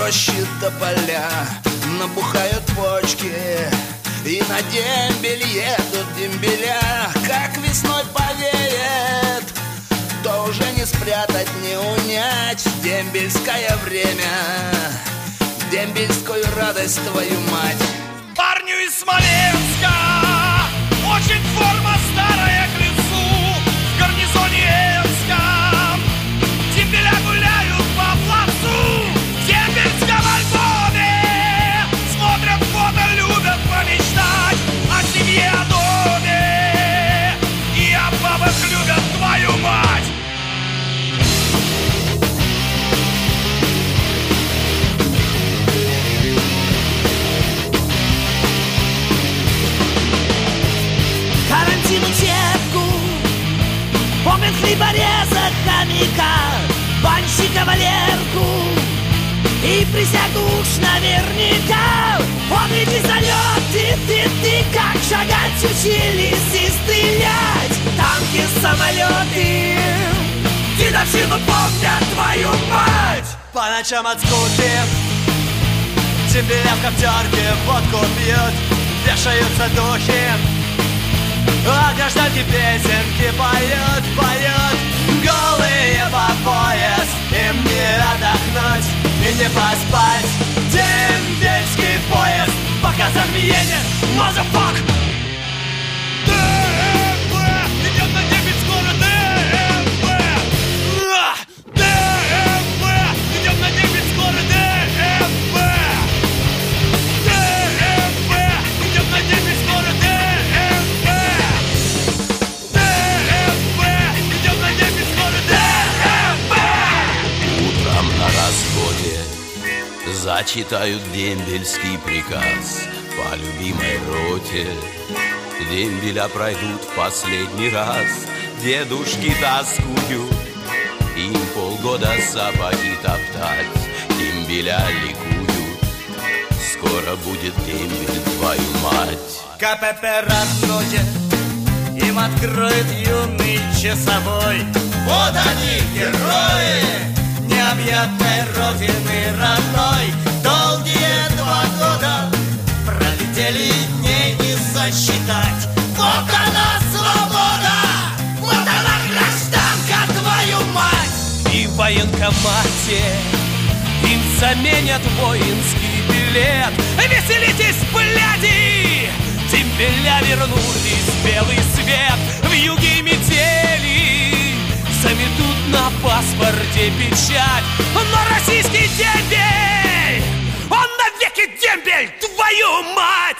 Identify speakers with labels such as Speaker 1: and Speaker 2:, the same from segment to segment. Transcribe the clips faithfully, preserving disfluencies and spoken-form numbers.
Speaker 1: рощи до поля набухают почки, и на дембель едут дембеля. Как весной повеет, то уже не спрятать, не унять дембельское время, дембельскую радость, твою мать.
Speaker 2: Парню из Смоленска очень форма старая к лицу. В гарнизоне Энском дембеля гуляют по плацу. В дембельском альбоме смотрят фото, любят помечтать о семье, о доме и о бабах, любят твою мать.
Speaker 3: Учебку помнит хлебореза, хомяка, банщика Валерку и присягу уж наверняка. Он ведь и зовет, ты, ты, ты, как шагать учились и стрелять. Танки, самолеты, дедовщину помнят, твою мать.
Speaker 4: По ночам от скуки дембеля в коптерке водку пьют, вешаются духи, а гражданки песенки поют, поют. Голые по пояс, им не отдохнуть и не поспать. Дембельский поезд по казам едет, мазафак.
Speaker 2: ДМБ идет на дембель скоро, ДМБ. ДМБ идет на дембель скоро, ДМБ. ДМБ идет на дембель скоро, ДМБ.
Speaker 1: На расходе зачитают дембельский приказ по любимой роте. Дембеля пройдут в последний раз, дедушки тоскуют, им полгода сапоги топтать, дембеля ликуют. Скоро будет дембель, твою мать.
Speaker 4: КПП родное им откроет юный часовой. Вот они, герои необъятной родины родной. Долгие два года пролетели, дней не сосчитать. Вот она свобода, вот она гражданка, твою мать.
Speaker 3: И в военкомате им заменят воинский билет. Веселитесь, бляди! Дембеля вернулись в белый свет. В юге метели заметут на паспорте печать. Но российский дембель, он навеки дембель, твою мать!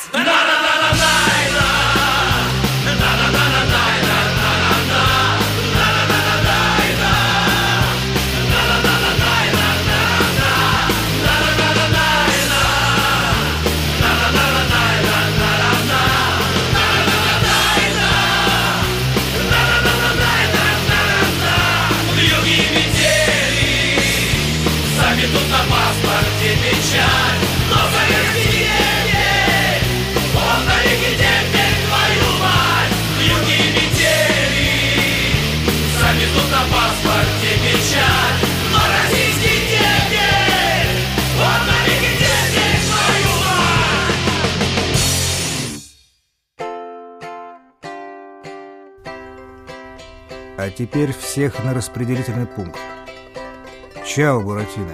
Speaker 2: Тут на паспорте печаль, но заверни дембель, он навеки дембель, твою мать. В юге метели заметут на паспорте печаль, но российский дембель, он навеки дембель, твою
Speaker 5: мать. А теперь всех на распределительный пункт. Чао, Буратино.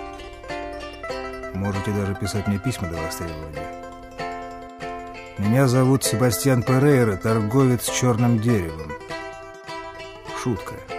Speaker 5: Можете даже писать мне письма до востребования. Меня зовут Себастьян Перейра, торговец черным деревом. Шутка.